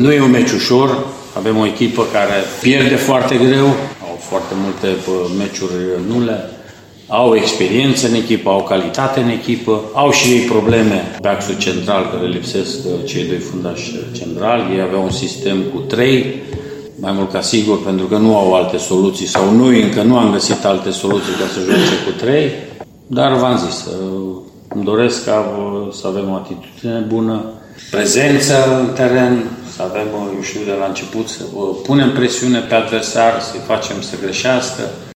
Nu e un meci ușor, avem o echipă care pierde foarte greu, au foarte multe meciuri nule, au experiență în echipă, au calitate în echipă, au și ei probleme pe axul central, care lipsesc cei doi fundași centrali. Ei aveau un sistem cu 3, mai mult ca sigur, pentru că nu au alte soluții sau noi încă nu am găsit alte soluții ca să joace cu 3, dar v-am zis, îmi doresc să avem o atitudine bună, prezență în teren, să avem, eu știu, de la început, să punem presiune pe adversar, să-i facem să greșească.